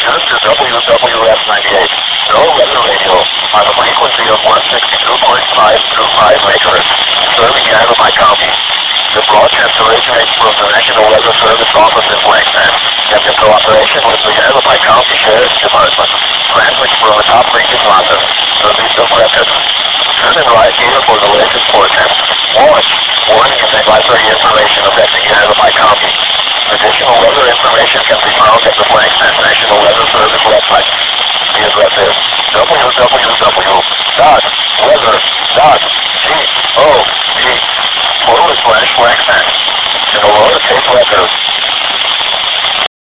This is WWF-98. No weather radio on a frequency of 162.5 through 5 megahertz, serving Yavapai County. The broadcast originates from the National Weather Service office in Flagstaff, and in cooperation with the Yavapai County Sheriff's Department, transmits from the top region London, the east of Prescott. Turn in right here for the latest forecast. Warning and advisory information affecting Yavapai County. Additional weather information can be found at the Flagstaff National Weather Service website. The address is www.weather.gov.